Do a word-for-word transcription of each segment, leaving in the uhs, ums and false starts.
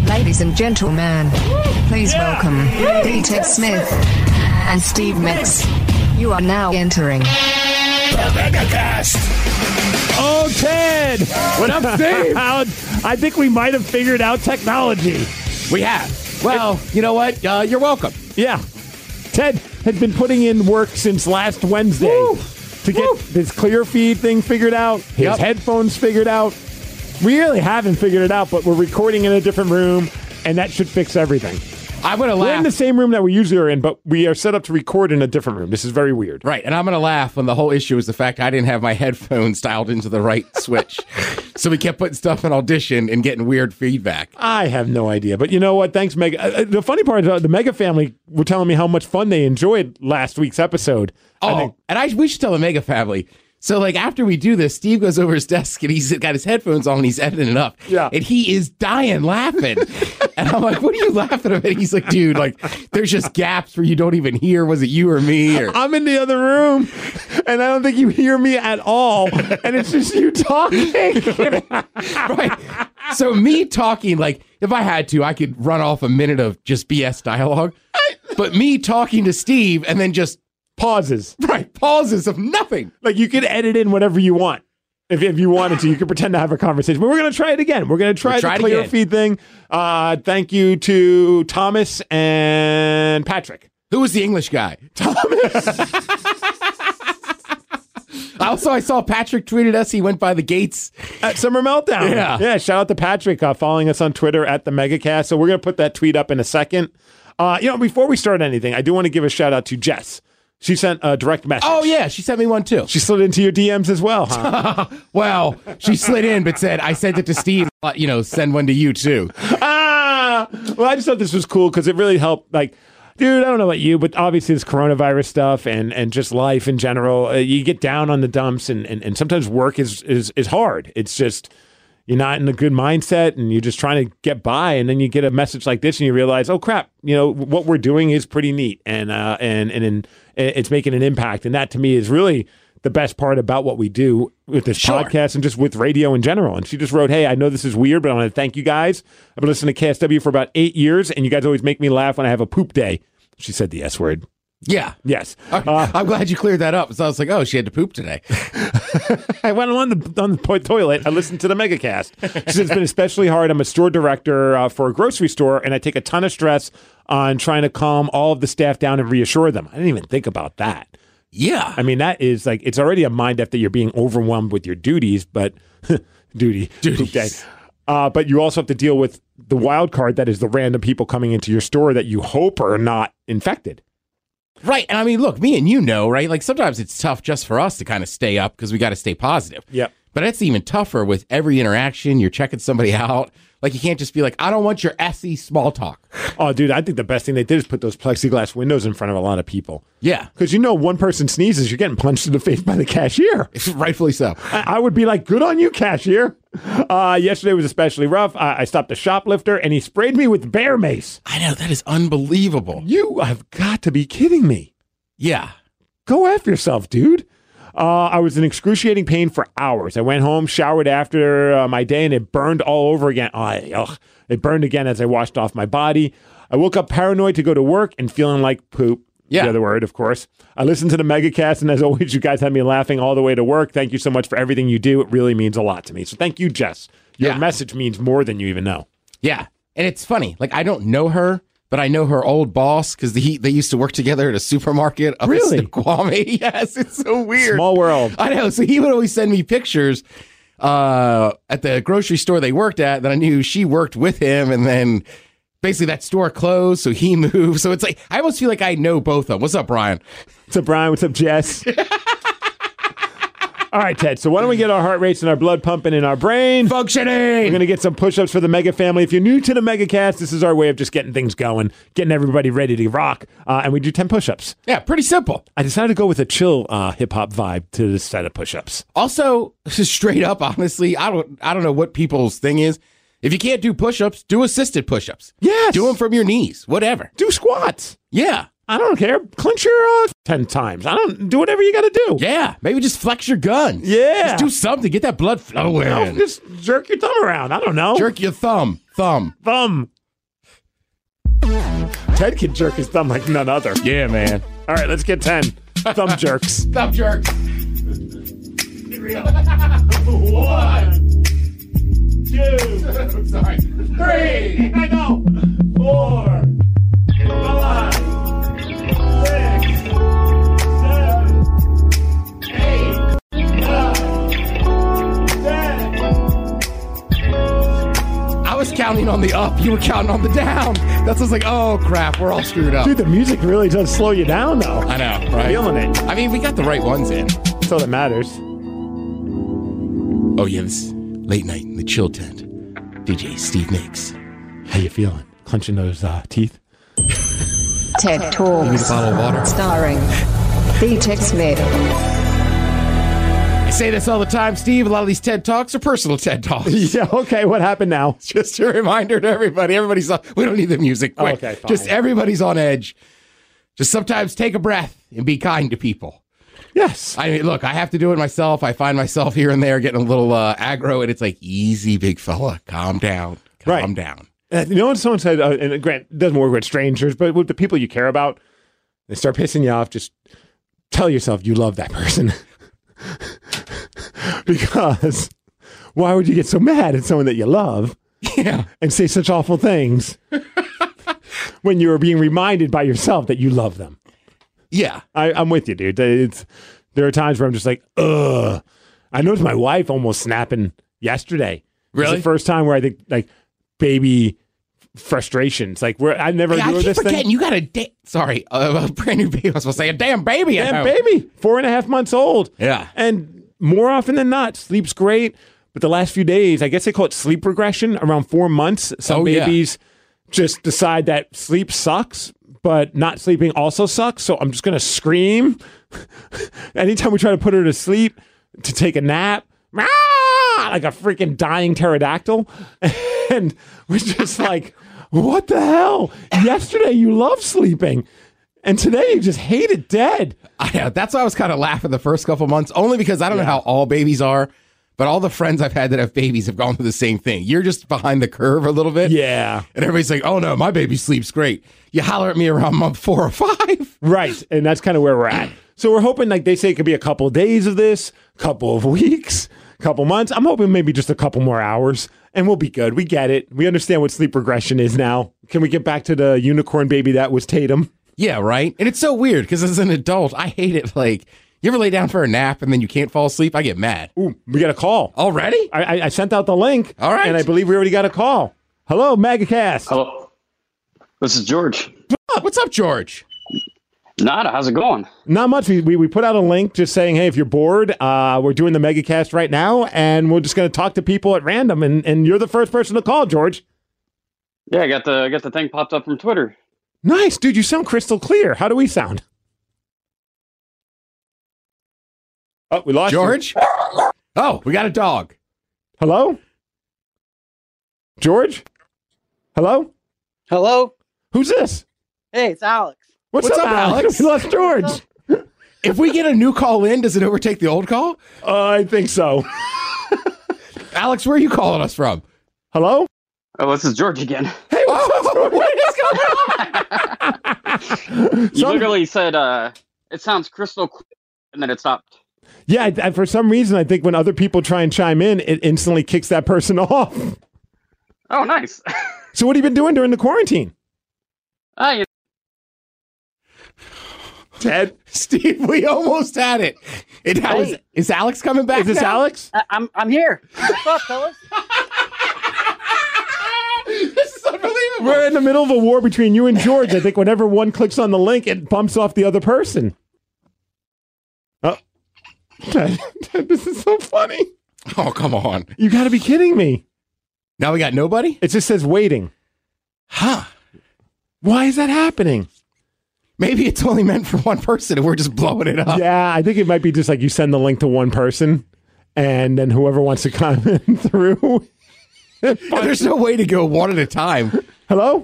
Ladies and gentlemen, please yeah. welcome D. Ted Smith and Steve Mix. You are now entering the MegaCast. Oh, Ted! What up, Steve? I think we might have figured out technology. We have. Well, you know what? Uh, you're welcome. Yeah. Ted has been putting in work since last Wednesday Woo. to get Woo. this clear feed thing figured out, his yep. headphones figured out. We really haven't figured it out, but we're recording in a different room, and that should fix everything. I'm going to laugh. We're in the same room that we usually are in, but we are set up to record in a different room. This is very weird. Right, and I'm going to laugh when the whole issue is the fact I didn't have my headphones dialed into the right switch. So we kept putting stuff in Audition and getting weird feedback. I have no idea. But you know what? Thanks, Mega. Uh, the funny part is uh, the Mega family were telling me how much fun they enjoyed last week's episode. Oh, I think- and I we should tell the Mega family. So, like, after we do this, Steve goes over his desk and he's got his headphones on and he's editing it up. Yeah. And he is dying laughing. And I'm like, what are you laughing at? And he's like, dude, like, there's just gaps where you don't even hear, was it you or me? Or... I'm in the other room, and I don't think you hear me at all. And it's just you talking. Right. So, me talking, like, if I had to, I could run off a minute of just B S dialogue. But me talking to Steve and then just pauses. Right, pauses of nothing. Like, you could edit in whatever you want. If, if you wanted to, you could pretend to have a conversation. But we're going to try it again. We're going to try we'll the try clear feed thing. Uh, thank you to Thomas and Patrick. Who was the English guy? Thomas. Also, I saw Patrick tweeted us. He went by the gates at Summer Meltdown. Yeah. Yeah, shout out to Patrick uh, following us on Twitter at the MegaCast. So we're going to put that tweet up in a second. Uh, you know, before we start anything, I do want to give a shout out to Jess. She sent a direct message. Oh, yeah. She sent me one, too. She slid into your D Ms as well, huh? Well, she slid in, but said, I sent it to Steve. You know, send one to you, too. Ah! Well, I just thought this was cool because it really helped. Like, dude, I don't know about you, but obviously this coronavirus stuff and, and just life in general, uh, you get down on the dumps, and, and, and sometimes work is, is, is hard. It's just... You're not in a good mindset and you're just trying to get by. And then you get a message like this and you realize, oh, crap, you know, what we're doing is pretty neat. And uh, and and, and it's making an impact. And that to me is really the best part about what we do with this sure. podcast and just with radio in general. And she just wrote, hey, I know this is weird, but I want to thank you guys. I've been listening to K S W for about eight years and you guys always make me laugh when I have a poop day. She said the S word. Yeah. Yes. Uh, I'm glad you cleared that up. So I was like, oh, she had to poop today. I went on the on the toilet. I listened to the MegaCast. She said it's been especially hard. I'm a store director uh, for a grocery store, and I take a ton of stress on trying to calm all of the staff down and reassure them. I didn't even think about that. Yeah. I mean, that is like, it's already a mind F that you're being overwhelmed with your duties, but duty, Duties. Day. Uh, but you also have to deal with the wild card that is the random people coming into your store that you hope are not infected. Right. And I mean, look, me and you know, right? Like sometimes it's tough just for us to kind of stay up because we got to stay positive. Yep. But it's even tougher with every interaction. You're checking somebody out. Like you can't just be like, I don't want your essy small talk. Oh, dude, I think the best thing they did is put those plexiglass windows in front of a lot of people. Yeah. Because you know one person sneezes, you're getting punched in the face by the cashier. Rightfully so. I, I would be like, good on you, cashier. Uh, yesterday was especially rough. I, I stopped a shoplifter, and he sprayed me with bear mace. I know. That is unbelievable. You have got to be kidding me. Yeah. Go F yourself, dude. Uh, I was in excruciating pain for hours. I went home, showered after uh, my day, and it burned all over again. Oh, I, ugh. It burned again as I washed off my body. I woke up paranoid to go to work and feeling like poop. Yeah. The other word, of course. I listened to the MegaCast, and as always, you guys had me laughing all the way to work. Thank you so much for everything you do. It really means a lot to me. So thank you, Jess. Your yeah. message means more than you even know. Yeah. And it's funny. Like, I don't know her, but I know her old boss because the, they used to work together at a supermarket up really? in Snoqualmie. Yes, it's so weird. Small world. I know. So he would always send me pictures uh, at the grocery store they worked at that I knew she worked with him, and then basically that store closed, so he moved. So it's like, I almost feel like I know both of them. What's up, Brian? What's up, Brian? What's up, Jess? All right, Ted. So why don't we get our heart rates and our blood pumping in our brain? Functioning! We're going to get some push-ups for the Mega family. If you're new to the MegaCast, this is our way of just getting things going, getting everybody ready to rock. Uh, and we do ten push-ups. Yeah, pretty simple. I decided to go with a chill uh, hip-hop vibe to this set of push-ups. Also, straight up, honestly, I don't, I don't know what people's thing is. If you can't do push-ups, do assisted push-ups. Yes. Do them from your knees, whatever. Do squats. Yeah. I don't care. Clench your uh, ten times. I don't do whatever you got to do. Yeah. Maybe just flex your guns. Yeah. Just do something. Get that blood flowing. No, just jerk your thumb around. I don't know. Jerk your thumb. Thumb. Thumb. Ted can jerk his thumb like none other. Yeah, man. All right, let's get ten. Thumb jerks. Thumb jerk. One, two, I'm sorry. three, I know, four, five, six, seven, eight, nine, ten. I was counting on the up. You were counting on the down. That's just like, oh, crap. We're all screwed up. Dude, the music really does slow you down, though. I know, right? Feeling it. I mean, we got the right ones in. That's all that matters. Oh, yeah, this late night in the chill tent. D J Steve Mix. How you feeling? Clenching those uh, teeth? TED Need a Talks. bottle of water. Starring D J Smith. I say this all the time, Steve. A lot of these TED Talks are personal TED Talks. Yeah, okay, what happened now? Just a reminder to everybody. Everybody's on, we don't need the music. Oh, Quick. okay, fine. Just everybody's on edge. Just sometimes take a breath and be kind to people. Yes. I mean, look, I have to do it myself. I find myself here and there getting a little uh, aggro, and it's like, easy, big fella. Calm down. Calm Right. down. Uh, you know what someone said, uh, and Grant, it doesn't work with strangers, but with the people you care about, they start pissing you off, just tell yourself you love that person. Because why would you get so mad at someone that you love Yeah. and say such awful things when you're being reminded by yourself that you love them? Yeah. I, I'm with you, dude. It's, there are times where I'm just like, ugh. I noticed my wife almost snapping yesterday. It was Really? the first time where I think, like, baby frustrations. Like, where I never Hey, I do keep this forgetting thing. you got a da- sorry, a, a brand new baby. I was supposed to say a damn baby. at Damn home. baby, four and a half months old. Yeah. And more often than not, sleeps great. But the last few days, I guess they call it sleep regression. Around four months, some Oh, yeah. babies just decide that sleep sucks, but not sleeping also sucks. So I'm just going to scream. Anytime we try to put her to sleep, to take a nap, "Ah!" like a freaking dying pterodactyl. And we're just like, what the hell? Yesterday you loved sleeping. And today you just hate it dead. I know. That's why I was kind of laughing the first couple months, only because I don't know how all babies are, but all the friends I've had that have babies have gone through the same thing. You're just behind the curve a little bit. Yeah. And everybody's like, oh no, my baby sleeps great. You holler at me around month four or five. Right. And that's kind of where we're at. So we're hoping, like they say, it could be a couple of days of this, couple of weeks, couple months. I'm hoping maybe just a couple more hours and we'll be good. We get it. We understand what sleep regression is now. Can we get back to the unicorn baby that was Tatum? Yeah, right? And it's so weird because as an adult, I hate it. Like, you ever lay down for a nap and then you can't fall asleep? I get mad. Ooh, we got a call. Already? I, I, I sent out the link. All right. And I believe we already got a call. Hello, MegaCast. Hello. This is George. What's up, George? Nada, how's it going? Not much. We, we we put out a link just saying, hey, if you're bored, uh, we're doing the MegaCast right now, and we're just going to talk to people at random, and, and you're the first person to call, George. Yeah, I got the I got the thing popped up from Twitter. Nice, dude. You sound crystal clear. How do we sound? Oh, we lost you. George? Oh, we got a dog. Hello? George? Hello? Hello? Who's this? Hey, it's Alex. What's, What's up, up, Alex? Alex? We lost George. If we get a new call in, does it overtake the old call? Uh, I think so. Alex, where are you calling us from? Hello? Oh, this is George again. Hey, what's up, George? What is going on? You Some- literally said uh, it sounds crystal clear, and then it stopped. Yeah, I, I- for some reason, I think when other people try and chime in, it instantly kicks that person off. Oh, nice. So what have you been doing during the quarantine? Ah, you Ted? Steve, we almost had it. It how is, Hey. is Alex coming back? Is this now? Alex? I- I'm I'm here. What's up, fellas? This is unbelievable. We're in the middle of a war between you and George. I think whenever one clicks on the link, it bumps off the other person. Oh. Ted, Ted, this is so funny. Oh, come on. You got to be kidding me. Now we got nobody? It just says waiting. Huh. Why is that happening? Maybe it's only meant for one person and we're just blowing it up. Yeah, I think it might be just like you send the link to one person, and then whoever wants to comment through. There's no way to go one at a time. Hello?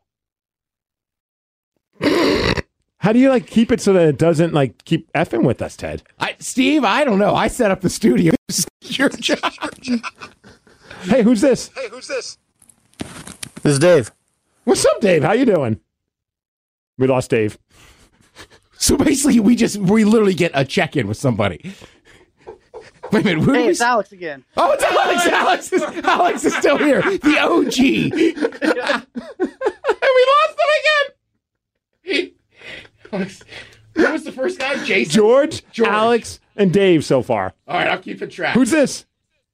How do you like keep it so that it doesn't like keep effing with us, Ted? I, Steve, I don't know. I set up the studio. This is your job. Hey, who's this? This is Dave. What's up, Dave? How you doing? We lost Dave. So basically, we just we literally get a check in with somebody. Wait a minute. Who Hey, we... it's Alex again. Oh, it's Alex. Alex is Alex is still here. The O G. And we lost him again. Alex. Who was the first guy? Jason. George, George. Alex, and Dave so far. All right, I'll keep it track. Who's this?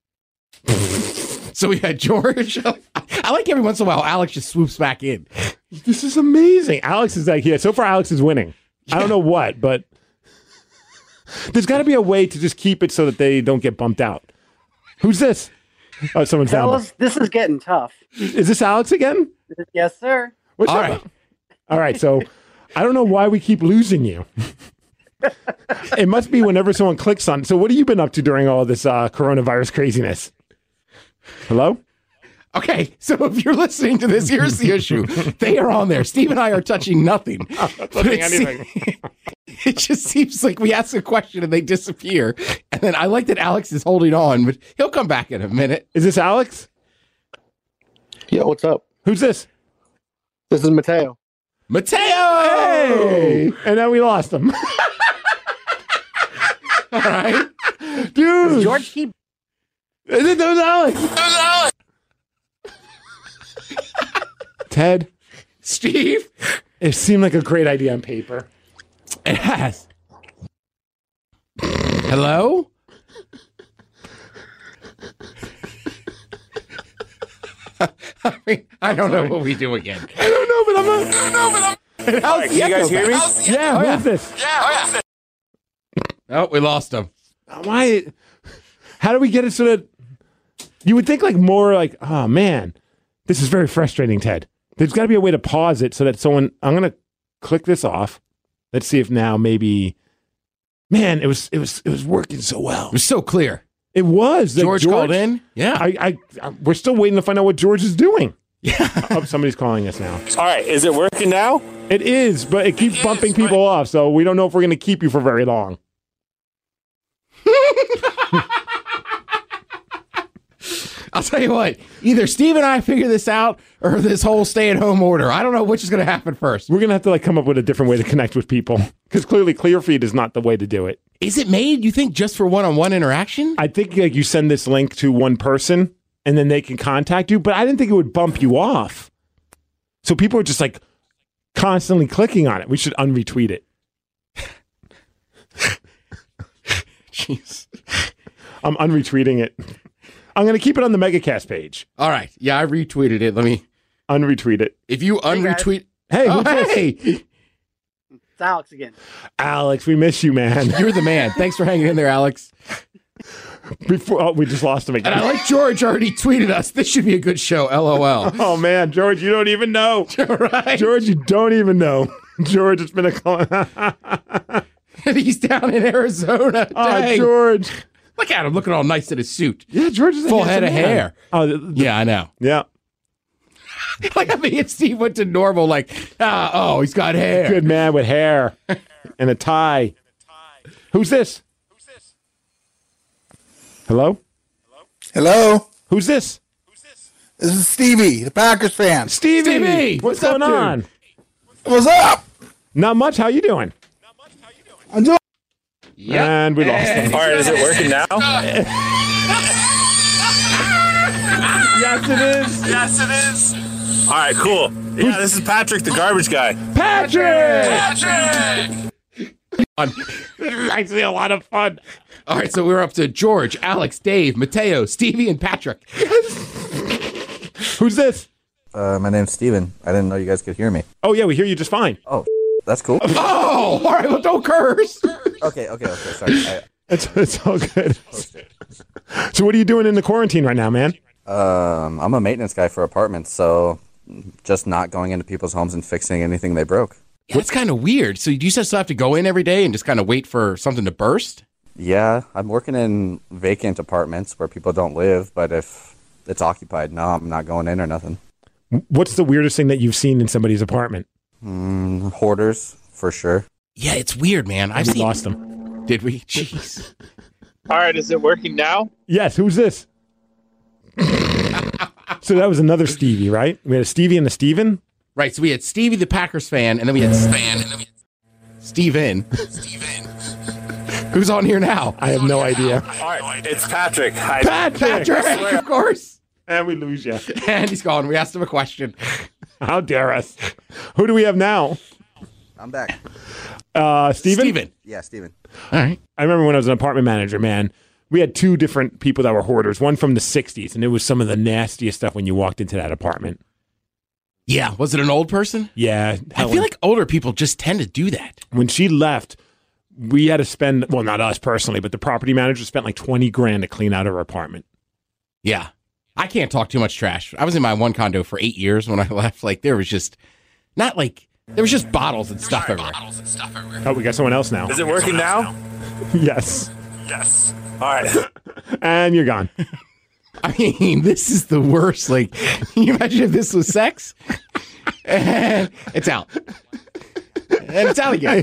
So we had George. I like every once in a while Alex just swoops back in. This is amazing. Alex is like, yeah, so far Alex is winning. Yeah. I don't know what, but there's got to be a way to just keep it so that they don't get bumped out. Who's this? Oh, someone's down. Fellas, this is getting tough. Is this Alex again? Yes, sir. What's All up? right. All right, so I don't know why we keep losing you. It must be whenever someone clicks on. So what have you been up to during all this uh, coronavirus craziness? Hello? Okay, so if you're listening to this, here's the issue. They are on there. Steve and I are touching nothing. Not But touching it, anything. se- it just seems like we ask a question and they disappear. And then I like that Alex is holding on, but he'll come back in a minute. Is this Alex? Yo, what's up? Who's this? This is Mateo. Mateo! Hey! And then we lost him. All right. Dude. George keep. Is it that was Alex? That was Alex. Ted, Steve? it seemed like a great idea on paper. It has. Hello? I mean, I don't know what we do again. I don't know, but I'm not. I don't know, but I'm. How's Can you guys hear me? Yeah, Oh, who yeah. is this? Oh, we lost him. Why? How do we get it so that you would think like more like, oh man, this is very frustrating, Ted. There's got to be a way to pause it so that someone. I'm gonna click this off. Let's see if now maybe. Man, it was it was it was working so well. It was so clear. It was like, George, called in? Yeah. I, I, I we're still waiting to find out what George is doing. Yeah. Oh, somebody's calling us now. All right, is it working now? It is, but it keeps bumping people off, so we don't know if we're going to keep you for very long. I'll tell you what, either Steve and I figure this out or this whole stay-at-home order. I don't know which is going to happen first. We're going to have to like come up with a different way to connect with people because clearly Clearfeed is not the way to do it. Is it made, you think, just for one-on-one interaction? I think like you send this link to one person and then they can contact you, but I didn't think it would bump you off. So people are just like constantly clicking on it. We should unretweet it. Jeez. I'm unretweeting it. I'm going to keep it on the MegaCast page. All right. Yeah, I retweeted it. Let me... Unretweet it. If you unretweet... Hey, Oh, who's this? hey! It's Alex again. Alex, we miss you, man. You're the man. Thanks for hanging in there, Alex. Before oh, we just lost him again. And I like George already tweeted us. This should be a good show, LOL. Oh man, George, you don't even know. Right? George, you don't even know. George, it's been a And he's down in Arizona. Oh, Dang. George. Look at him looking all nice in his suit. Yeah, George is a Full handsome head of man. hair. Oh, th- th- Yeah, I know. yeah. Like, I mean, Steve went to normal, like, ah, oh, he's got hair. Good man with hair and a tie. Who's this? Hello? Hello, Who's this? this is Stevie, the Packers fan. Stevie. Stevie, What's, what's up, going dude? on? What's up? Not much. How you doing? I'm doing. Yep. And we lost him. All right, is it working now? Yes, it is. Yes, it is. All right, cool. Yeah, this is Patrick, the garbage guy. Patrick! Patrick! This is actually a lot of fun. All right, so we're up to George, Alex, Dave, Mateo, Stevie, and Patrick. Who's this? Uh, my name's Steven. I didn't know you guys could hear me. Oh, yeah, we hear you just fine. Oh, that's cool. Oh, all right, well, don't curse. Okay, okay, okay. Sorry. I, It's, it's all good. So what are you doing in the quarantine right now, man? um, I'm a maintenance guy for apartments, so just not going into people's homes and fixing anything they broke. Yeah, that's kind of weird. So you just have to go in every day and just kind of wait for something to burst? Yeah, I'm working in vacant apartments where people don't live, but if it's occupied, no, I'm not going in or nothing. What's the weirdest thing that you've seen in somebody's apartment? Mm, hoarders, for sure. Yeah, it's weird, man. I've We seen... lost them. Did we? Jeez. All right, is it working now? Yes, who's this? So that was another Stevie, right? We had a Stevie and a Steven? Right. So we had Stevie the Packers fan, and then we had Stan, and then we had Steven. Steven. Who's on here now? I have no idea. All right, it's Patrick. Hi. Patrick! Patrick, of course. And we lose you. And he's gone. We asked him a question. How dare us? Who do we have now? I'm back. Uh, Steven? Steven. Yeah, Steven. All right. I remember when I was an apartment manager, man, we had two different people that were hoarders, one from the sixties, and it was some of the nastiest stuff when you walked into that apartment. Yeah. Was it an old person? Yeah. I feel like older people just tend to do that. When she left, we had to spend, well, not us personally, but the property manager spent like twenty grand to clean out her apartment. Yeah. I can't talk too much trash. I was in my one condo for eight years when I left. Like, there was just, not like, there was just bottles and stuff everywhere. Oh, we got someone else now. Is it working now? Yes. Yes. All right. And you're gone. I mean, this is the worst. Like, can you imagine if this was sex? And it's out. And it's out again.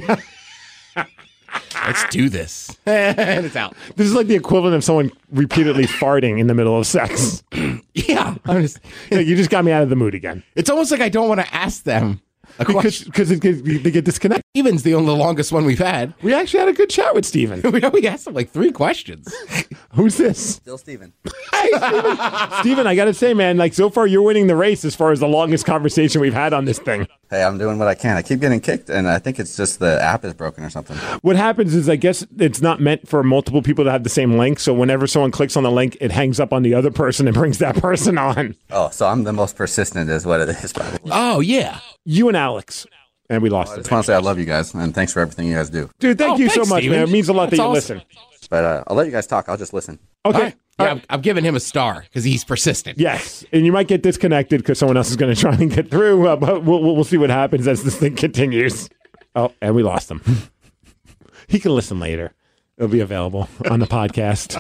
Let's do this. And it's out. This is like the equivalent of someone repeatedly farting in the middle of sex. Yeah. I'm just, Like, you just got me out of the mood again. it's almost like I don't want to ask them a Because question. because it gets- they get disconnected. Steven's the only the longest one we've had. We actually had a good chat with Steven. We we asked him like three questions. Who's this? Still Steven. Steven, I got to say, man, like so far you're winning the race as far as the longest conversation we've had on this thing. Hey, I'm doing what I can. I keep getting kicked, and I think it's just the app is broken or something. What happens is, I guess it's not meant for multiple people to have the same link. So whenever someone clicks on the link, it hangs up on the other person and brings that person on. Oh, so I'm the most persistent is what it is, probably. Oh, yeah. You and Alex. And we lost I it. just want to say I love you guys, and thanks for everything you guys do. Dude, thank Oh, you thanks, so much, Steven. man. It means a lot That's that you awesome. listen. But uh, I'll let you guys talk. I'll just listen. Okay. All right. Yeah, All I'm, right. I'm giving him a star because he's persistent. Yes. And you might get disconnected because someone else is going to try and get through. Uh, but we'll, we'll we'll see what happens as this thing continues. Oh, and we lost him. He can listen later. It'll be available on the podcast.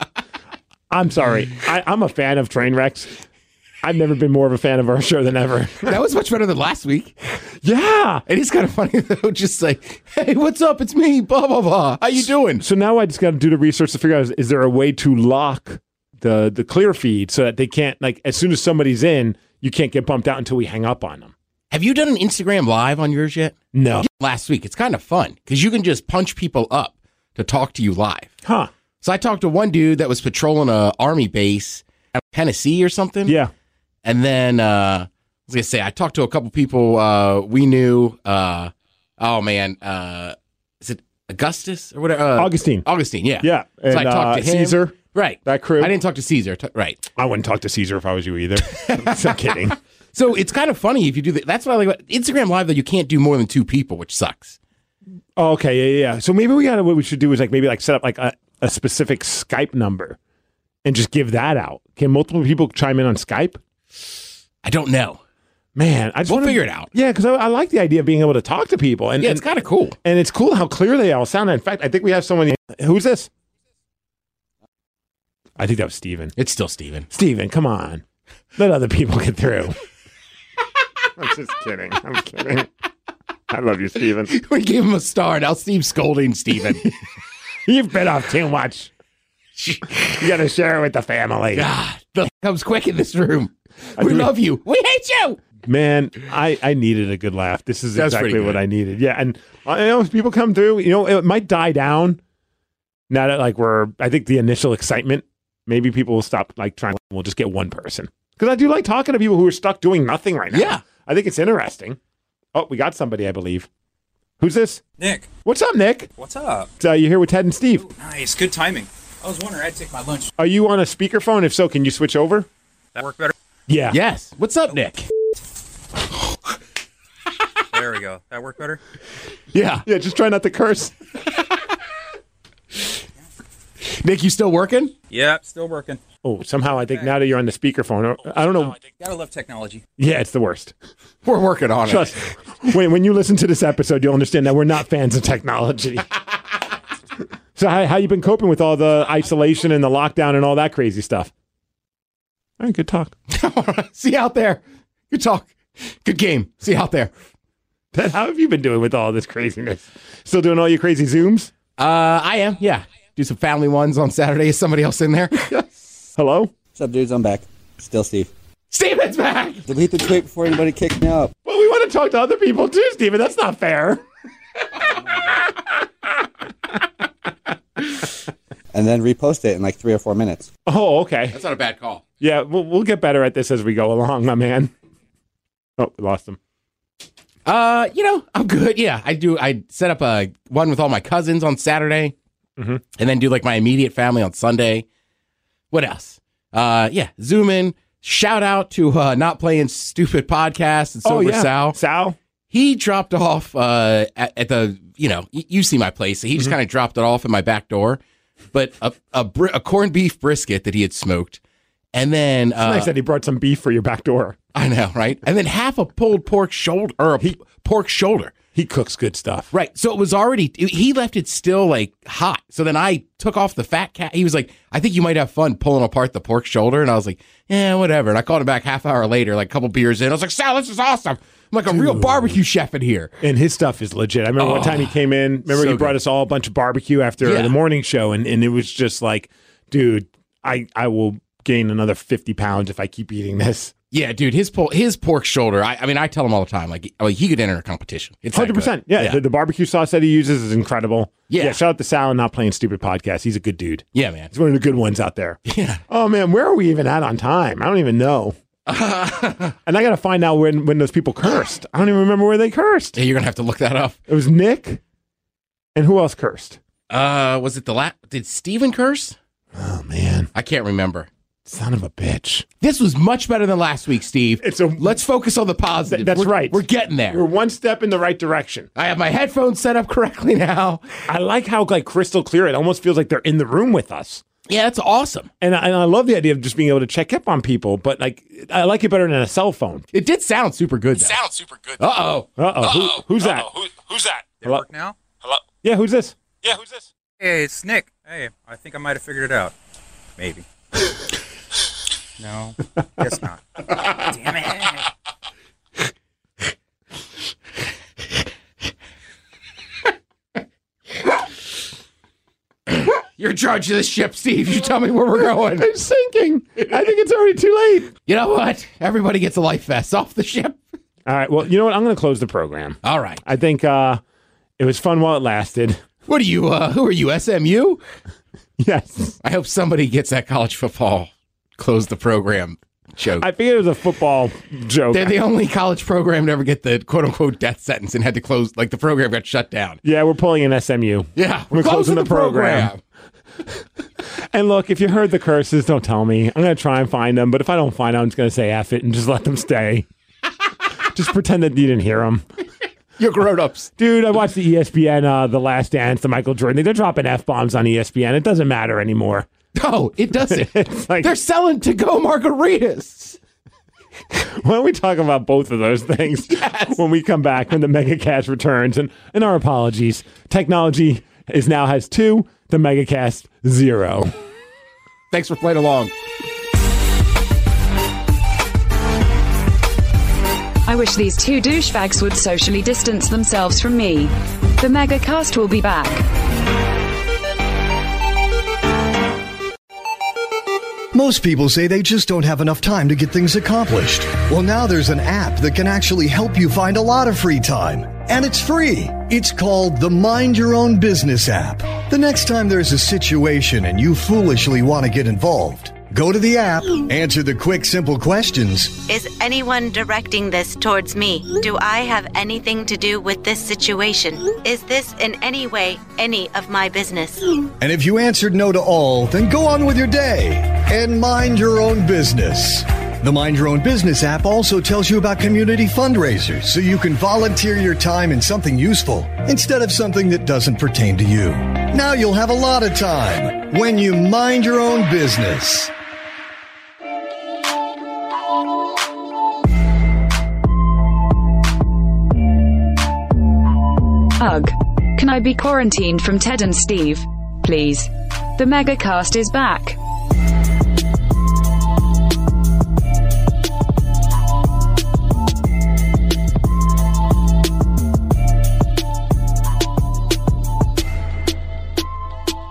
I'm sorry. I, I'm a fan of train wrecks. I've never been more of a fan of our show than ever. That was much better than last week. Yeah. It is kind of funny though, just like, hey, what's up? It's me. Blah blah blah. How you doing? So now I just got to do the research to figure out is, is there a way to lock the the clear feed so that they can't, like, as soon as somebody's in, you can't get bumped out until we hang up on them. Have you done an Instagram live on yours yet? No. Last week. It's kind of fun because you can just punch people up to talk to you live. Huh. So I talked to one dude that was patrolling a army base in Tennessee or something. Yeah. And then uh, I was gonna say I talked to a couple people uh, we knew. Uh, oh man, uh, is it Augustus or whatever? Uh, Augustine. Augustine, yeah, Yeah. So I And, talked uh, to him. Caesar. Right. That crew. I didn't talk to Caesar. T- right. I wouldn't talk to Caesar if I was you either. I'm kidding. So it's kind of funny if you do that. That's what I like about Instagram Live, though. You can't do more than two people, which sucks. Oh, okay, yeah, yeah, yeah. So maybe we got to, what we should do is like maybe like set up like a, a specific Skype number and just give that out. Can multiple people chime in on Skype? I don't know. Man, I just We'll wanna, figure it out. Yeah, because I, I like the idea of being able to talk to people. And, Yeah, and it's kind of cool. And it's cool how clear they all sound. In fact, I think we have someone. Who's this? I think that was Steven. It's still Steven. Steven, come on. Let other people get through. I'm just kidding. I'm kidding. I love you, Steven. We gave him a star. Now Steve's scolding Steven. You've been off too much. You got to share it with the family. God, the comes quick in this room. We do- love you. We hate you. Man, I, I needed a good laugh. This is That's exactly pretty what good. I needed. Yeah, and I know as people come through, you know, it might die down. Now that like we're, I think the initial excitement, maybe people will stop like trying. We'll just get one person because I do like talking to people who are stuck doing nothing right now. Yeah. I think it's interesting. Oh, we got somebody, I believe. Who's this? Nick, What's up, Nick? what's up? Uh, you're here with Ted and Steve. Nice, good timing. I was wondering, I'd take my lunch. Are you on a speakerphone? If so, can you switch over? That work better? Yeah. Yes. What's up, Nick? There we go. That work better? Yeah. Yeah, just try not to curse. Nick, you still working? Yep, still working. Oh, somehow I think now that you're on the speakerphone, I don't know. Gotta love technology. Yeah, it's the worst. We're working on Trust. it. when when you listen to this episode, you'll understand that we're not fans of technology. So how how you been coping with all the isolation and the lockdown and all that crazy stuff? All right, good talk. See you out there. Good talk. Good game. See you out there. Ted, how have you been doing with all this craziness? Still doing all your crazy Zooms? Uh, I am. Yeah. Do some family ones on Saturday. Is somebody else in there? Hello? What's up, dudes? I'm back. Still Steve. Steven's back. Delete the tweet before anybody kicks me out. Well, we want to talk to other people too, Steven. That's not fair. And then repost it in like three or four minutes. Oh, okay. That's not a bad call. Yeah, we'll, we'll get better at this as we go along, my man. Oh, we lost him. Uh, you know, I'm good. Yeah, I do. I set up a one with all my cousins on Saturday, mm-hmm. and then do like my immediate family on Sunday. What else? Uh, yeah, zoom in. Shout out to uh, Not Playing Stupid Podcast and Sober oh, yeah. Sal. Sal. He dropped off uh, at, at the, you know, y- you see my place. So he just Mm-hmm. kind of dropped it off at my back door. But a a, br- a corned beef brisket that he had smoked. And then... It's uh, nice that he brought some beef for your back door. I know, right? And then half a pulled pork shoulder, or a he, pork shoulder. He cooks good stuff. Right. So it was already, he left it still like hot. So then I took off the fat cat. He was like, I think you might have fun pulling apart the pork shoulder. And I was like, yeah, whatever. And I called him back half hour later, like a couple beers in. I was like, Sal, this is awesome. I'm like a Dude. real barbecue chef in here. And his stuff is legit. I remember oh, one time he came in. Remember so he brought good. us all a bunch of barbecue after Yeah. the morning show. And, and it was just like, dude, I, I will gain another fifty pounds if I keep eating this. Yeah, dude, his po- his pork shoulder. I, I mean, I tell him all the time, like, like he could enter a competition. It's one hundred percent. Yeah, yeah. The, the barbecue sauce that he uses is incredible. Yeah. yeah. Shout out to Sal and Not Playing Stupid Podcast. He's a good dude. Yeah, man. He's one of the good ones out there. Yeah. Oh man, where are we even at on time? I don't even know. And I got to find out when when those people cursed. I don't even remember where they cursed. Yeah, you're gonna have to look that up. It was Nick, and who else cursed? Uh, was it the last? Did Steven curse? Oh man, I can't remember. Son of a bitch. This was much better than last week, Steve. It's a, Let's focus on the positive. Th- that's we're, right. We're getting there. We're one step in the right direction. I have my headphones set up correctly now. I like how like crystal clear. It almost feels like they're in the room with us. Yeah, that's awesome. And I, and I love the idea of just being able to check up on people, but like I like it better than a cell phone. It did sound super good, though. Sounds super good. Uh-oh. Uh-oh. Who, who's that? Who, who's that? Did it work now? Hello? Yeah, who's this? Yeah, who's this? Hey, it's Nick. Hey, I think I might have figured it out. Maybe. No, guess not. Damn it. You're in charge of this ship, Steve. You tell me where we're going. It's sinking. I think it's already too late. You know what? Everybody gets a life vest off the ship. All right. Well, you know what? I'm going to close the program. All right. I think uh, it was fun while it lasted. What are you? Uh, who are you? S M U? Yes. I hope somebody gets that college football close the program joke. I figured it was a football joke. They're the only college program to ever get the quote unquote death sentence and had to close. Like the program got shut down. Yeah, we're pulling in S M U. Yeah, we're, we're closing, closing the, the program. program. And look, if you heard the curses, don't tell me. I'm going to try and find them, but if I don't find them, I'm just going to say F it and just let them stay. Just pretend that you didn't hear them. You're grown-ups. Dude, I watched the E S P N, uh, The Last Dance, the Michael Jordan. They're dropping F-bombs on E S P N. It doesn't matter anymore. No, it doesn't. It's like, they're selling to-go margaritas. Why don't we talk about both of those things yes. when we come back, when the MegaCast returns? And, and our apologies. Technology is now has two, the MegaCast zero. Thanks for playing along. I wish these two douchebags would socially distance themselves from me. The MegaCast will be back. Most people say they just don't have enough time to get things accomplished. Well, now there's an app that can actually help you find a lot of free time. And it's free. It's called the Mind Your Own Business app. The next time there's a situation and you foolishly want to get involved, go to the app, answer the quick, simple questions. Is anyone directing this towards me? Do I have anything to do with this situation? Is this in any way any of my business? And if you answered no to all, then go on with your day and mind your own business. The Mind Your Own Business app also tells you about community fundraisers so you can volunteer your time in something useful instead of something that doesn't pertain to you. Now you'll have a lot of time when you mind your own business. Ugh. Can I be quarantined from Ted and Steve? Please. The MegaCast is back.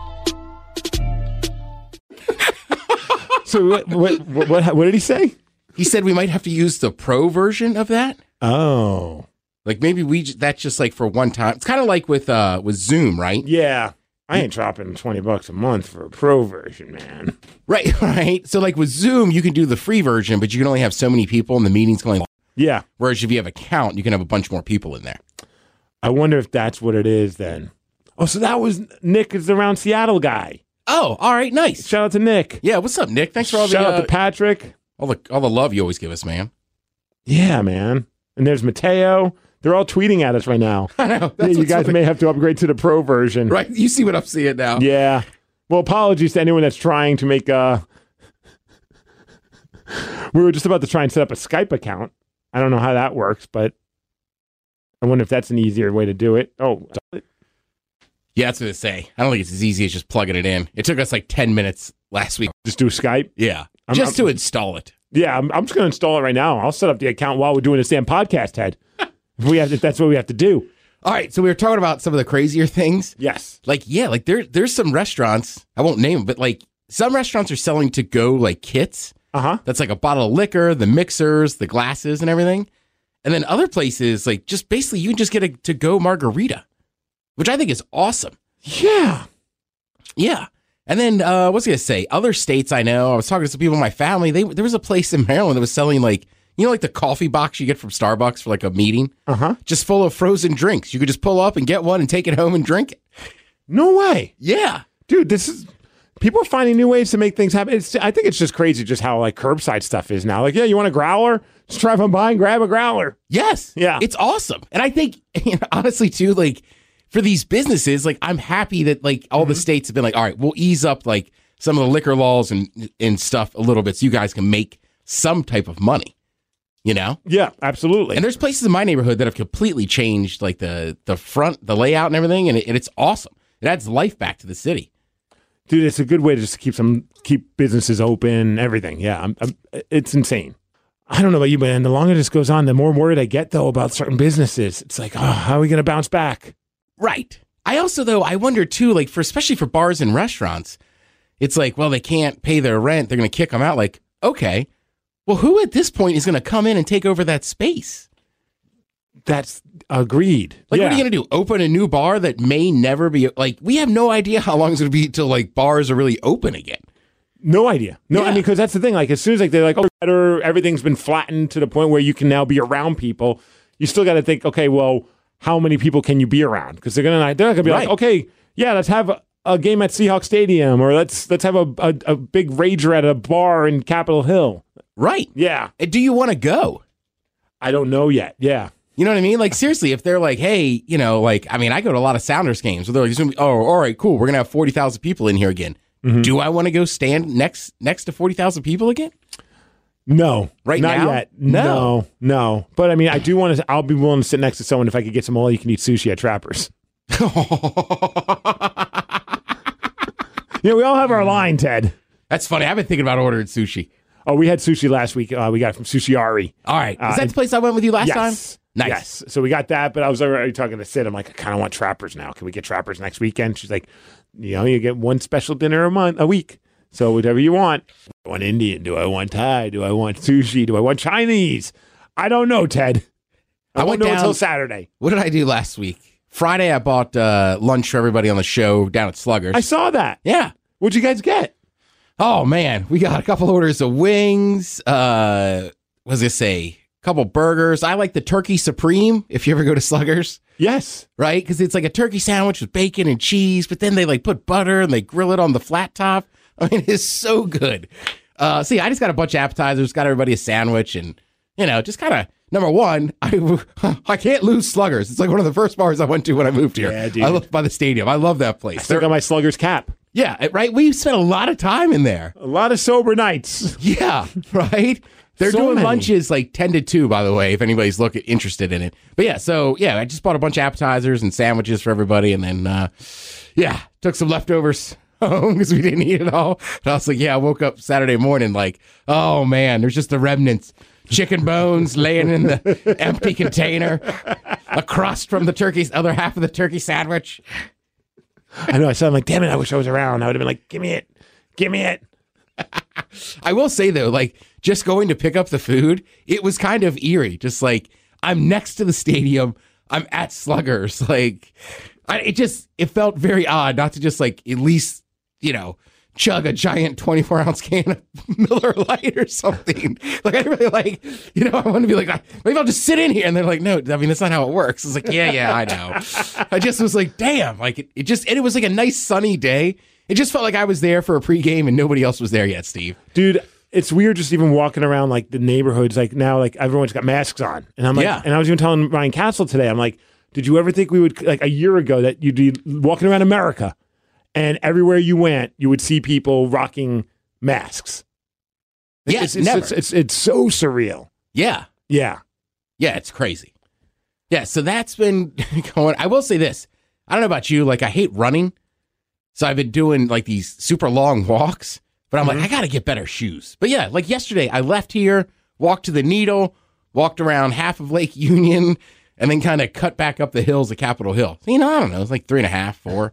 So what, what, what, what did he say? he said we might have to use the pro version of that. Oh. Like maybe we j- that's just like for one time. It's kind of like with uh with Zoom, right? Yeah. I ain't dropping twenty bucks a month for a pro version, man. Right, right. So like with Zoom, you can do the free version, but you can only have so many people and the meeting's going. Yeah. Whereas if you have a count, you can have a bunch more people in there. I wonder if that's what it is then. Oh, so that was Nick is the Around Seattle guy. Oh, all right, nice. Shout out to Nick. Yeah, what's up, Nick? Thanks for all Shout the out uh, to Patrick. all the all the love you always give us, man. Yeah, man. And there's Mateo. They're all tweeting at us right now. I know. Yeah, you guys may have to upgrade to the pro version. Right. You see what I'm seeing now. Yeah. Well, apologies to anyone that's trying to make uh we were just about to try and set up a Skype account. I don't know how that works, but I wonder if that's an easier way to do it. Oh, Yeah, that's what I say. I don't think it's as easy as just plugging it in. It took us like ten minutes last week. Just do Skype? Yeah. I'm, just I'm, to install it. Yeah, I'm, I'm just going to install it right now. I'll set up the account while we're doing this damn podcast, Ted. If we have, if that's what we have to do. All right, so we were talking about some of the crazier things. Yes. Like, yeah, like there, there's some restaurants, I won't name them, but like some restaurants are selling to-go like kits. Uh-huh. That's like a bottle of liquor, the mixers, the glasses and everything. And then other places, like just basically you can just get a to-go margarita, which I think is awesome. Yeah. Yeah. And then, uh, what's I going to say? Other states I know, I was talking to some people in my family. They There was a place in Maryland that was selling like, you know, like the coffee box you get from Starbucks for like a meeting? Uh-huh. Just full of frozen drinks. You could just pull up and get one and take it home and drink it. No way. Yeah. Dude, this is... People are finding new ways to make things happen. It's, I think it's just crazy just how like curbside stuff is now. Like, yeah, you want a growler? Just drive on by and grab a growler. Yes. Yeah. It's awesome. And I think, you know, honestly, too, like for these businesses, like I'm happy that like all mm-hmm. the states have been like, all right, we'll ease up like some of the liquor laws and, and stuff a little bit so you guys can make some type of money. You know? Yeah, absolutely. And there's places in my neighborhood that have completely changed like the the front, the layout and everything. And, it, and it's awesome. It adds life back to the city. Dude, it's a good way to just keep some keep businesses open, everything. Yeah, I'm, I'm, it's insane. I don't know about you, man. The longer this goes on, the more worried I get, though, about certain businesses. It's like, oh, how are we going to bounce back? Right. I also, though, I wonder, too, like, for especially for bars and restaurants, it's like, well, they can't pay their rent. They're going to kick them out. Like, okay, well, who at this point is going to come in and take over that space? That's agreed. Like, yeah. what are you going to do? Open a new bar that may never be, like, we have no idea how long it's going to be until, like, bars are really open again. No idea. No, yeah. I mean, because that's the thing. Like, as soon as like they're like, oh, better, everything's been flattened to the point where you can now be around people. You still got to think, okay, well, how many people can you be around? Because they're gonna, they're not gonna be right. like, okay, yeah, let's have a, a game at Seahawks Stadium, or let's let's have a, a a big rager at a bar in Capitol Hill. Right. Yeah. Do you want to go? I don't know yet. Yeah. You know what I mean? Like, seriously, if they're like, hey, you know, like, I mean, I go to a lot of Sounders games. So they're like, it's gonna be, oh, all right, cool. We're going to have forty thousand people in here again. Mm-hmm. Do I want to go stand next next to forty thousand people again? No. Right Not now? yet. No. no. No. But I mean, I do want to, I'll be willing to sit next to someone if I could get some all you can eat sushi at Trappers. Yeah, we all have our line, Ted. That's funny. I've been thinking about ordering sushi. Oh, we had sushi last week. Uh, we got it from Sushi Ari. All right. Is Uh, that and- the place I went with you last yes. time? Nice. Yes. So we got that, but I was already talking to Sid. I'm like, I kind of want Trappers now. Can we get Trappers next weekend? She's like, you know, you get one special dinner a month, a week. So whatever you want. Do I want Indian? Do I want Thai? Do I want sushi? Do I want Chinese? I don't know, Ted. I, I won't went know down- until Saturday. What did I do last week? Friday, I bought uh, lunch for everybody on the show down at Sluggers. I saw that. Yeah. What'd you guys get? Oh, man. We got a couple orders of wings. Uh, what was I say? A couple burgers. I like the Turkey Supreme, if you ever go to Sluggers. Yes. Right? Because it's like a turkey sandwich with bacon and cheese, but then they like put butter and they grill it on the flat top. I mean, it's so good. Uh, see, I just got a bunch of appetizers, got everybody a sandwich, and, you know, just kind of, number one, I, I can't lose Sluggers. It's like one of the first bars I went to when I moved here. Yeah, dude. I live by the stadium. I love that place. I still got my Sluggers cap. Yeah, right? We spent a lot of time in there. A lot of sober nights. Yeah, right? They're So doing many. lunches like ten to two, by the way, if anybody's looking interested in it. But yeah, so yeah, I just bought a bunch of appetizers and sandwiches for everybody. And then, uh, yeah, took some leftovers home because we didn't eat it all. And I was like, yeah, I woke up Saturday morning like, oh man, there's just the remnants. Chicken bones laying in the empty container, a crust from the turkey's other half of the turkey sandwich. I know. I saw him like, damn it, I wish I was around. I would have been like, give me it. Give me it. I will say though, like just going to pick up the food, it was kind of eerie. Just like, I'm next to the stadium. I'm at Sluggers. Like, I, it just, it felt very odd not to just like, at least, you know, chug a giant twenty-four ounce can of Miller Lite or something. Like, I really like, you know, I want to be like, maybe I'll just sit in here. And they're like, no, I mean, that's not how it works. It's like, yeah, yeah, I know. I just was like, damn, like it, it just, and it was like a nice sunny day. It just felt like I was there for a pregame and nobody else was there yet, Steve. Dude, it's weird just even walking around like the neighborhoods. Like now, like everyone's got masks on. And I'm like, Yeah. and I was even telling Ryan Castle today, I'm like, did you ever think we would, like a year ago, that you'd be walking around America and everywhere you went, you would see people rocking masks? Yeah, it's, it's, never. It's, it's, it's so surreal. Yeah. Yeah. Yeah, it's crazy. Yeah, so that's been going. I will say this. I don't know about you. Like, I hate running. So I've been doing like these super long walks. But I'm Mm-hmm. like, I got to get better shoes. But yeah, like yesterday, I left here, walked to the Needle, walked around half of Lake Union, and then kind of cut back up the hills of Capitol Hill. So, you know, I don't know. It's like three and a half, four.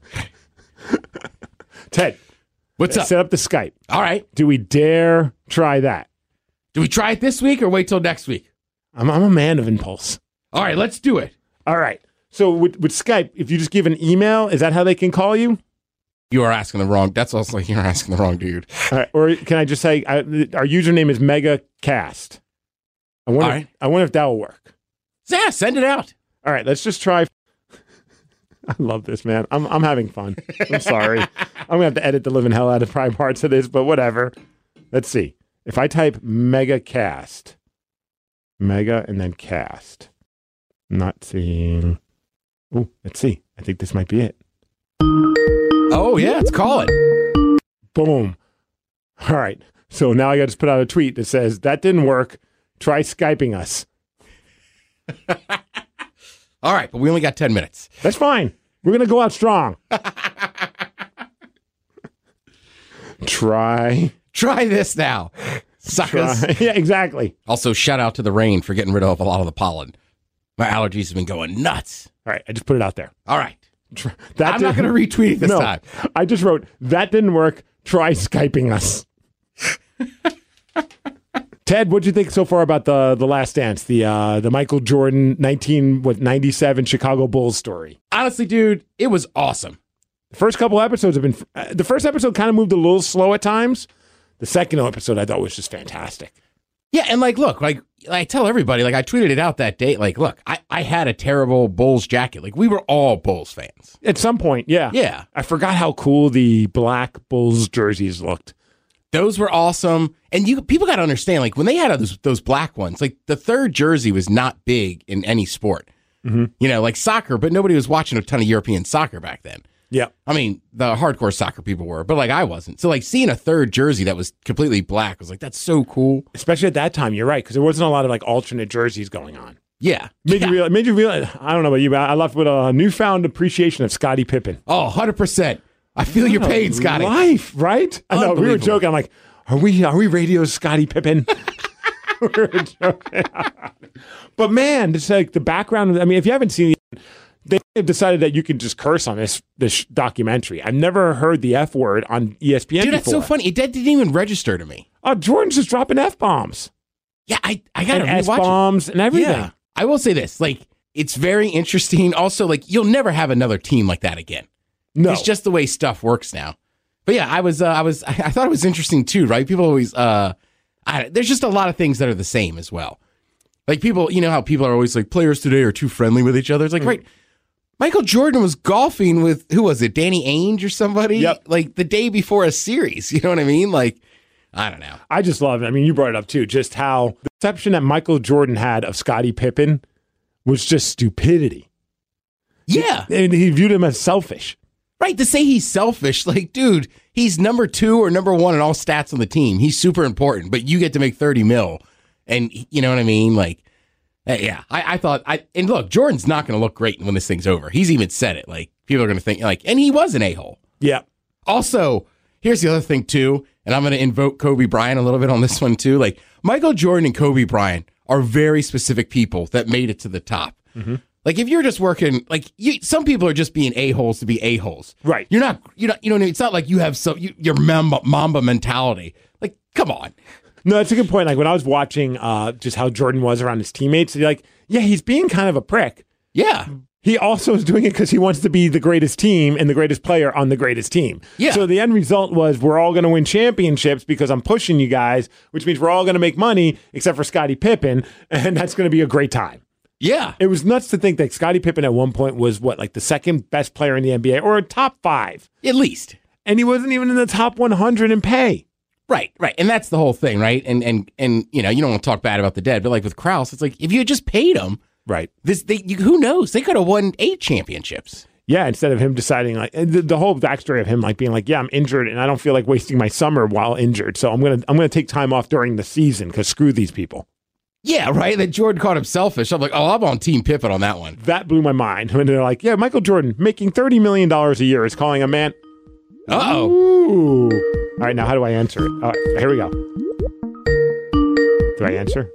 Ted, what's up? Set up the Skype. All right. Do we dare try that? Do we try it this week or wait till next week? I'm, I'm a man of impulse. All right, let's do it. All right. So with, with Skype, if you just give an email, is that how they can call you? You are asking the wrong. That's also like you're asking the wrong dude. All right. Or can I just say I, our username is MegaCast? I wonder. All If, right. I wonder if that will work. Yeah, send it out. All right. Let's just try. I love this, man. I'm I'm having fun. I'm sorry. I'm gonna have to edit the living hell out of probably parts of this, but whatever. Let's see. If I type MegaCast, Mega and then Cast, I'm not seeing. Oh, let's see. I think this might be it. Oh, yeah, it's calling. Boom. All right. So now I got to put out a tweet that says, that didn't work. Try Skyping us. All right, but we only got ten minutes. That's fine. We're going to go out strong. Try. Try this now. Suckers. Try. Yeah, exactly. Also, shout out to the rain for getting rid of a lot of the pollen. My allergies have been going nuts. All right. I just put it out there. All right. That I'm not going to retweet it this no, time. I just wrote, that didn't work. Try Skyping us. Ted, what'd you think so far about the the Last Dance, the uh, the Michael Jordan nineteen what ninety-seven Chicago Bulls story? Honestly, dude, it was awesome. The first couple episodes have been. Uh, the first episode kind of moved a little slow at times. The second episode I thought was just fantastic. Yeah, and like, look, like I tell everybody, like I tweeted it out that day. Like, look, I, I had a terrible Bulls jacket. Like, we were all Bulls fans at some point. Yeah, yeah. I forgot how cool the black Bulls jerseys looked. Those were awesome. And you people got to understand, like, when they had those, those black ones, like, the third jersey was not big in any sport. Mm-hmm. You know, like soccer, but nobody was watching a ton of European soccer back then. Yeah. I mean, the hardcore soccer people were, but, like, I wasn't. So, like, seeing a third jersey that was completely black was like, that's so cool. Especially at that time, you're right, because there wasn't a lot of, like, alternate jerseys going on. Yeah. Made, yeah. You realize, made you realize, I don't know about you, but I left with a newfound appreciation of Scottie Pippen. Oh, one hundred percent. I feel your pain, Scotty. Life, right? I know, we were joking. I'm like, Are we are we radio Scottie Pippen? we were joking. But man, it's like the background. I mean, if you haven't seen it, they have decided that you can just curse on this this documentary. I've never heard the F word on E S P N Dude, before. that's so funny. It didn't even register to me. Oh, Jordan's just dropping F bombs. Yeah, I, I got to S rewatch bombs and everything. Yeah. I will say this. Like, it's very interesting. Also, like, you'll never have another team like that again. No. It's just the way stuff works now. But yeah, I was, uh, I was, I thought it was interesting too, right? People always, uh, I, there's just a lot of things that are the same as well. Like people, you know how people are always like, players today are too friendly with each other. It's like, mm. right. Michael Jordan was golfing with, who was it? Danny Ainge or somebody? Yep. Like the day before a series. You know what I mean? Like, I don't know. I just love it. I mean, you brought it up too, just how the perception that Michael Jordan had of Scottie Pippen was just stupidity. Yeah. And he viewed him as selfish. Right, to say he's selfish, like, dude, he's number two or number one in all stats on the team. He's super important, but you get to make thirty mil. And you know what I mean? Like, yeah, I, I thought, I and look, Jordan's not going to look great when this thing's over. He's even said it. Like, people are going to think, like, and he was an a-hole. Yeah. Also, here's the other thing, too, and I'm going to invoke Kobe Bryant a little bit on this one, too. Like, Michael Jordan and Kobe Bryant are very specific people that made it to the top. Mm-hmm. Like, if you're just working, like, you, some people are just being a-holes to be a-holes. Right. You're not, you know, you know what I mean? It's not like you have some, you, your Mamba, Mamba mentality. Like, come on. No, that's a good point. Like when I was watching uh, just how Jordan was around his teammates, you're like, yeah, he's being kind of a prick. Yeah. He also is doing it because he wants to be the greatest team and the greatest player on the greatest team. Yeah. So the end result was we're all going to win championships because I'm pushing you guys, which means we're all going to make money except for Scottie Pippen, and that's going to be a great time. Yeah. It was nuts to think that Scottie Pippen at one point was what, like the second best player in the N B A or a top five. At least. And he wasn't even in the top one hundred in pay. Right, right. And that's the whole thing, right? And, and, and you know, you don't want to talk bad about the dead, but like with Krause, it's like if you had just paid him, right? This, they, you, who knows? They could have won eight championships. Yeah, instead of him deciding like the, the whole backstory of him like being like, yeah, I'm injured and I don't feel like wasting my summer while injured, so I'm gonna I'm gonna take time off during the season because screw these people. Yeah, right. That Jordan called him selfish. I'm like, oh, I'm on Team Pippen on that one. That blew my mind when they're like, yeah, Michael Jordan making thirty million dollars a year is calling a man. Uh oh. Ooh. All right, now how do I answer it? All right, here we go. Do I answer?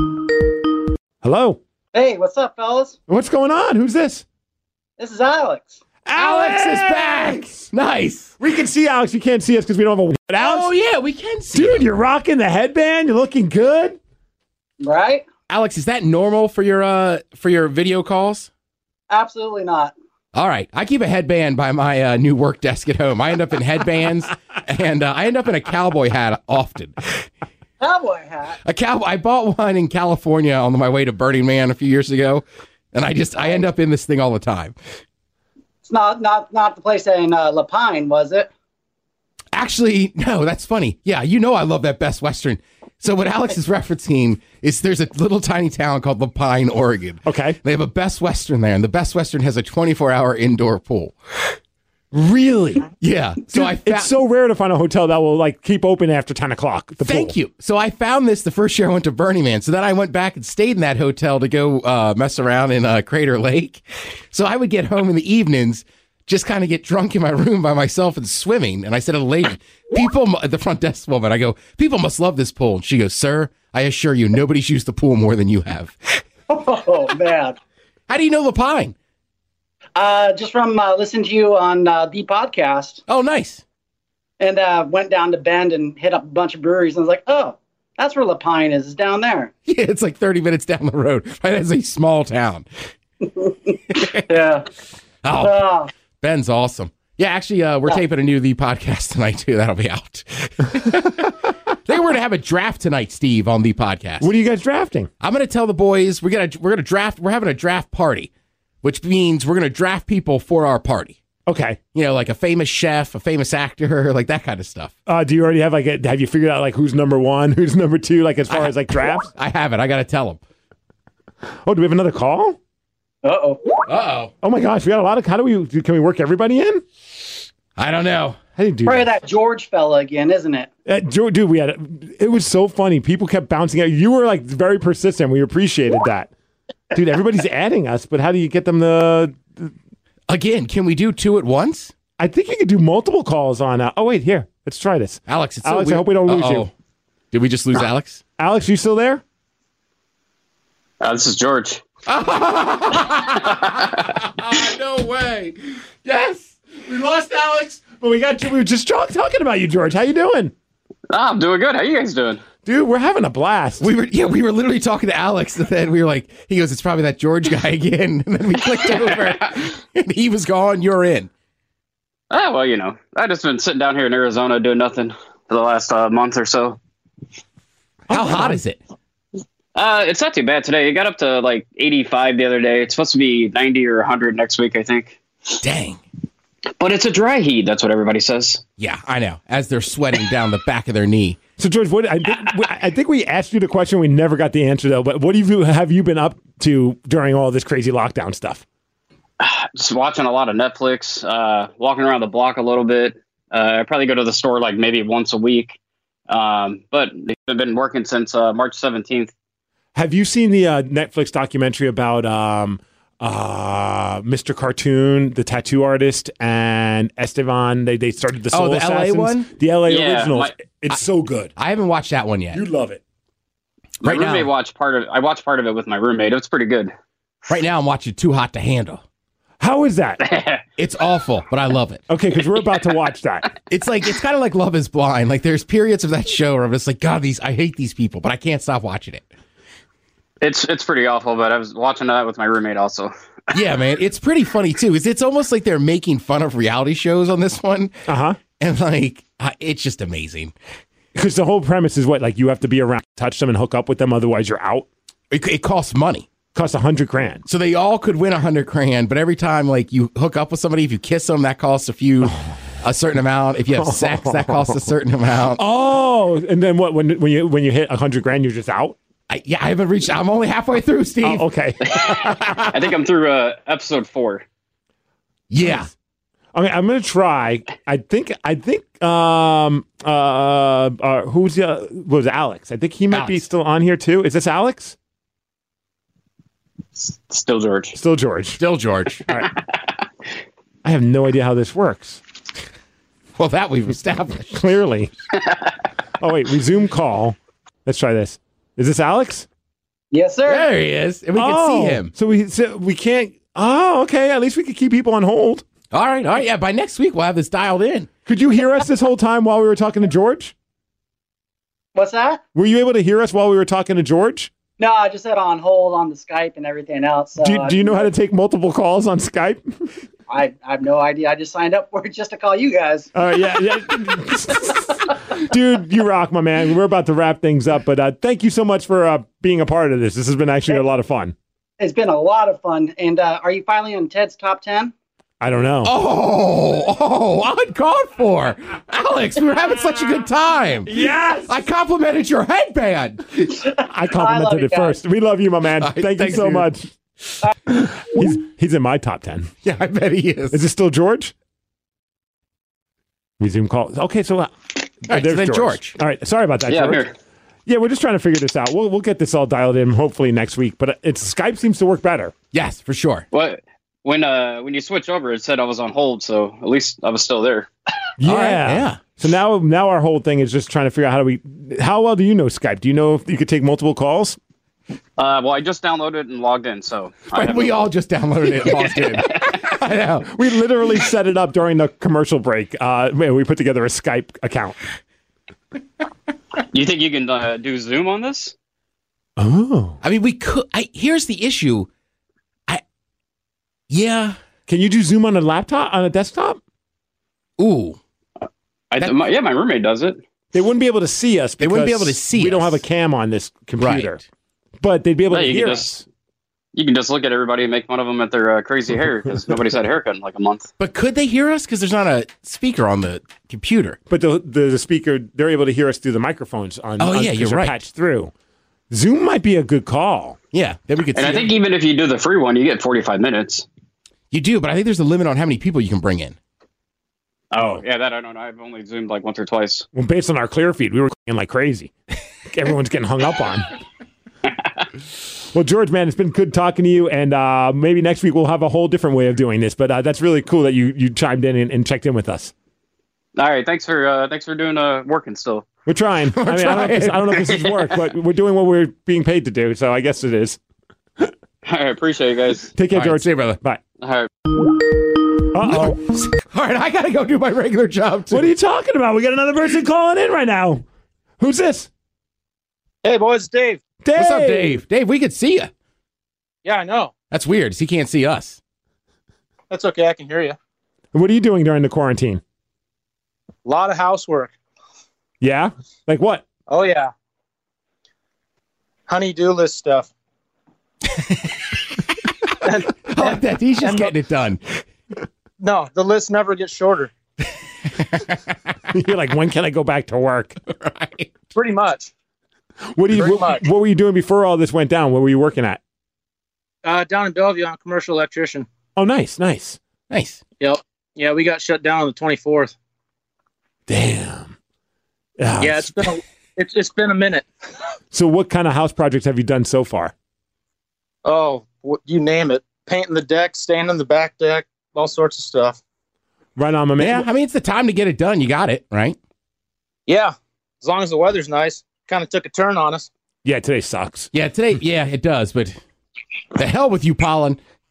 Hello. Hey, what's up, fellas? What's going on? Who's this? This is Alex. Alex is back. Nice. We can see Alex. You can't see us because we don't have a. But Alex, oh yeah, we can see. Dude, him. You're rocking the headband. You're looking good. Right? Alex, is that normal for your uh for your video calls? Absolutely not. All right. I keep a headband by my uh, new work desk at home. I end up in headbands, and uh, I end up in a cowboy hat often. Cowboy hat? A cowboy. I bought one in California on my way to Burning Man a few years ago, and I just I end up in this thing all the time. It's not not not the place in uh, La Pine, was it? Actually, no, that's funny. Yeah, you know I love that Best Western. So what Alex is referencing is there's a little tiny town called La Pine, Oregon. Okay. They have a Best Western there, and the Best Western has a twenty-four hour indoor pool. Really? Yeah. So Dude, I fa- it's so rare to find a hotel that will like keep open after ten o'clock. The Thank pool. you. So I found this the first year I went to Burning Man. So then I went back and stayed in that hotel to go uh, mess around in uh, Crater Lake. So I would get home in the evenings, just kind of get drunk in my room by myself and swimming. And I said to the lady, people at the front desk woman, I go, people must love this pool. And she goes, sir, I assure you, nobody's used the pool more than you have. Oh, man. How do you know La Pine? Uh, just from uh, listening to you on uh, the podcast. Oh, nice. And uh, went down to Bend and hit up a bunch of breweries. And I was like, oh, that's where La Pine is, is down there. Yeah, it's like thirty minutes down the road. Right? It's a small town. Yeah. Oh, Oh. Ben's awesome. Yeah, actually, uh, we're Yeah. taping a new The Podcast tonight, too. That'll be out. I think we're going to have a draft tonight, Steve, on The Podcast. What are you guys drafting? I'm going to tell the boys we're going to we're going to draft. We're having a draft party, which means we're going to draft people for our party. Okay. You know, like a famous chef, a famous actor, like that kind of stuff. Uh, do you already have like a, have you figured out like who's number one, who's number two, like as far I, as like drafts? I haven't. I got to tell them. Oh, do we have another call? Uh-oh. Uh-oh. Oh my gosh, we got a lot of, how do we, can we work everybody in? I don't know. How do you do Probably that? that George fella again, isn't it? Uh, dude, we had, it was so funny. People kept bouncing out. You were like very persistent. We appreciated that. Dude, everybody's adding us, but how do you get them to... Again, can we do two at once? I think you could do multiple calls on, uh, oh wait, here, let's try this. Alex, it's so Alex, I weird. hope we don't lose Uh-oh. you. Did we just lose Alex? Alex, you still there? Uh, this is George. No way. Yes. We lost Alex, but we got you. We were just talk, talking about you, George. How you doing? Oh, I'm doing good. How you guys doing? Dude, we're having a blast. We were, yeah, we were literally talking to Alex, and then we were like, he goes, it's probably that George guy again. And then we clicked over, and he was gone. You're in. Oh, well, you know, I've just been sitting down here in Arizona doing nothing for the last uh, month or so. How hot is it? Uh, it's not too bad today. It got up to like eighty-five the other day. It's supposed to be ninety or one hundred next week, I think. Dang. But it's a dry heat. That's what everybody says. Yeah, I know. As they're sweating down the back of their knee. So, George, what I, think, I think we asked you the question. We never got the answer, though. But what have you, have you been up to during all this crazy lockdown stuff? Just watching a lot of Netflix, uh, walking around the block a little bit. Uh, I probably go to the store like maybe once a week. Um, but I've been working since uh, March seventeenth. Have you seen the uh, Netflix documentary about um, uh, Mister Cartoon, the tattoo artist, and Esteban? They they started the Soul Oh, the L A Assassins. one? The L A Yeah, originals. my- it's so good. I haven't watched that one yet. You'd love it. My Right roommate now- watched part of. I watched part of it with my roommate. It's pretty good. Right now, I'm watching Too Hot to Handle. How How is that? It's awful, but I love it. Okay, because we're about to watch that. It's like it's kind of like Love Is Blind. Like there's periods of that show where I'm just like, God, these I hate these people, but I can't stop watching it. It's it's pretty awful, but I was watching that with my roommate also. Yeah, man, it's pretty funny too. Is it's almost like they're making fun of reality shows on this one. Uh huh. And like, uh, it's just amazing. Because the whole premise is what, like you have to be around, touch them, and hook up with them, otherwise you're out. It, it costs money. Costs a hundred grand. So they all could win a hundred grand, but every time like you hook up with somebody, if you kiss them, that costs a few, a certain amount. If you have sex, that costs a certain amount. Oh, and then what? When when you when you hit a hundred grand, you're just out. I, yeah, I haven't reached. I'm only halfway through, Steve. Oh, okay. I think I'm through uh, episode four. Yeah. I mean, I'm gonna try. I think. I think. Um. Uh. uh who's the? Uh, was Alex? I think he might Alex. be still on here too. Is this Alex? Still George. Still George. Still George. All right. I have no idea how this works. Well, that we've established. Clearly. Oh wait, resume call. Let's try this. Is this Alex? Yes, sir. There he is, and we oh, can see him. So we so we can't. Oh, okay. At least we could keep people on hold. All right, all right. Yeah, by next week we'll have this dialed in. Could you hear us this whole time while we were talking to George? What's that? Were you able to hear us while we were talking to George? No, I just had on hold on the Skype and everything else. So do, you, do you know how to take multiple calls on Skype? I, I have no idea. I just signed up for it just to call you guys. All right, yeah, yeah. Dude, you rock, my man. We're about to wrap things up, but uh, thank you so much for uh, being a part of this. This has been actually a lot of fun. It's been a lot of fun. And uh, are you finally on Ted's top ten? I don't know. Oh, oh, uncalled for. Alex, we were having such a good time. Yes! I complimented your headband. I complimented I it first. We love you, my man. Right, Thank you thanks, so dude. much. he's he's in my top ten. Yeah, I bet he is. Is it still George? Resume call. Okay, so, uh, right, there's so then George. George. All right, sorry about that, Yeah, I'm George. here. Yeah, we're just trying to figure this out. We'll we'll get this all dialed in hopefully next week. But it's Skype seems to work better. Yes, for sure. What when uh when you switch over, it said I was on hold, so at least I was still there. Yeah, All right, yeah. So now now our whole thing is just trying to figure out how do we. How well do you know Skype? Do you know if you could take multiple calls? Uh, well, I just downloaded it and logged in, so I Right, have we no- all just downloaded it and logged in. I know. We literally set it up during the commercial break. Uh, we put together a Skype account. You think you can uh, do Zoom on this? Oh, I mean, we could. I, here's the issue. I, yeah. can you do Zoom on a laptop on a desktop? Ooh. I, That- my, yeah, my roommate does it. They wouldn't be able to see us. They wouldn't be because able to see We don't us. have a cam on this computer, Right. but they'd be able Yeah, to you hear can us. just you can just look at everybody and make fun of them at their uh, crazy hair because nobody's had a haircut in like a month. But could they hear us? Because there's not a speaker on the computer. But the, the the speaker, they're able to hear us through the microphones. On, Oh, on, yeah, 'cause you're they're right. Patched through. Zoom might be a good call. Yeah, then we could And see I think it. even if you do the free one, you get forty-five minutes. You do, but I think there's a limit on how many people you can bring in. Oh, yeah, that I don't know. I've only Zoomed like once or twice. Well, based on our clear feed, we were in like crazy. Everyone's getting hung up on. Well, George, man, it's been good talking to you, and uh, maybe next week we'll have a whole different way of doing this. But uh, that's really cool that you you chimed in and, and checked in with us. All right, thanks for uh, thanks for doing uh, working still. We're trying. I mean, I don't, know if this, I don't know if this is work, but we're doing what we're being paid to do, so I guess it is. All right, appreciate you guys. Take care, All right, George. see you, brother. Bye. All right. Uh-oh. All right, I got to go do my regular job, too. What are you talking about? We got another person calling in right now. Who's this? Hey, boys, Dave. Dave. What's up, Dave? Dave, we could see you. Yeah, I know. That's weird, 'cause he can't see us. That's okay. I can hear you. What are you doing during the quarantine? A lot of housework. Yeah? Like what? Oh, yeah. Honey-do list stuff. and, I like that. He's just getting it done. No, the list never gets shorter. You're like, when can I go back to work? Right. Pretty much. What do you? Pretty What, much. what were you doing before all this went down? What were you working at? Uh, down in Bellevue, I'm a commercial electrician. Oh, nice, nice. Nice. Yep. Yeah, we got shut down on the twenty-fourth. Damn. Ah, Yeah, it's been a, it's it's been a minute. So, what kind of house projects have you done so far? Oh, what, you name it. Painting the deck, staining the back deck, all sorts of stuff. Right on, my man. Yeah, I mean, it's the time to get it done. You got it, right? Yeah, as long as the weather's nice. Kind of took a turn on us. Yeah, today sucks. Yeah, today, yeah, it does, but the hell with you, pollen.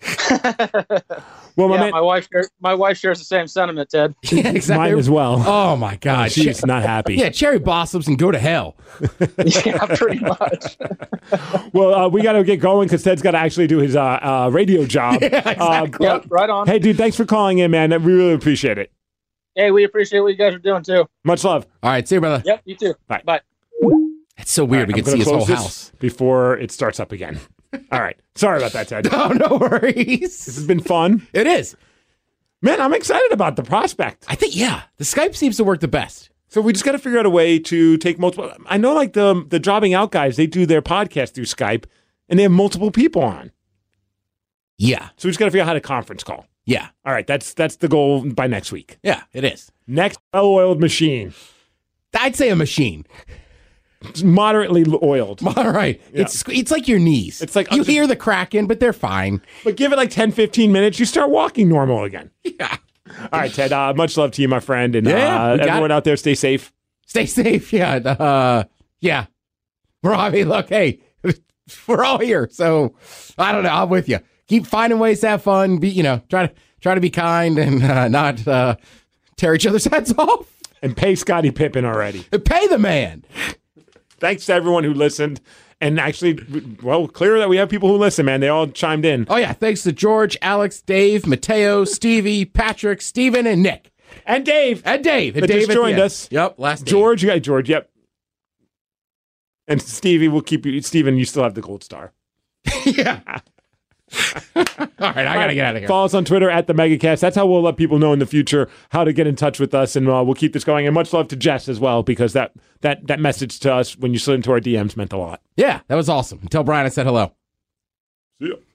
Well, my yeah, man, my wife shares, my wife shares the same sentiment, Ted. Yeah, exactly. mine as well. Oh my God, She's Che- not happy. Yeah, cherry blossoms and go to hell. Yeah, pretty much. Well, uh, we got to get going because Ted's got to actually do his uh, uh, radio job. Yeah, exactly. Uh, Yep, right on. Hey, dude, thanks for calling in, man. We really appreciate it. Hey, we appreciate what you guys are doing too. Much love. All right, see you, brother. Yep, you too. Bye. Bye. It's so weird. All right, we I'm can see his gonna whole close this house before it starts up again. All right. Sorry about that, Ted. Oh, no worries. This has been fun. It is. Man, I'm excited about the prospect. I think, yeah, the Skype seems to work the best. So we just got to figure out a way to take multiple. I know, like the the jobbing out guys, they do their podcast through Skype, and they have multiple people on. Yeah. So we just got to figure out how to conference call. Yeah. All right, that's that's the goal by next week. Yeah, it is. Next, well-oiled machine. I'd say a machine. It's moderately oiled. All right. Yeah. It's it's like your knees. It's like you just- hear the cracking, but they're fine. But give it like ten, fifteen minutes, you start walking normal again. Yeah. All right, Ted, uh, much love to you, my friend. And Yeah, uh, we got everyone it. out there, stay safe. Stay safe. Yeah. Uh, yeah. We're all, I mean, look, hey, we're all here. So I don't know. I'm with you. Keep finding ways to have fun. Be, you know, try to try to be kind and uh, not uh, tear each other's heads off. And pay Scottie Pippen already. Pay the man. Thanks to everyone who listened. And actually, well, clear that we have people who listen, man. They all chimed in. Oh, yeah. Thanks to George, Alex, Dave, Mateo, Stevie, Patrick, Steven, and Nick. And Dave. And Dave. And That Dave just at the joined end. us. Yep. Last George, you got George, yep. And Stevie, we'll keep you. Steven, you still have the gold star. Yeah. All right, I got to get out of here. Follow us on Twitter at the Megacast. That's how we'll let people know in the future how to get in touch with us, and uh, we'll keep this going. And much love to Jess as well, because that that that message to us when you slid into our D Ms meant a lot. Yeah, that was awesome. Tell Brian I said hello. See ya.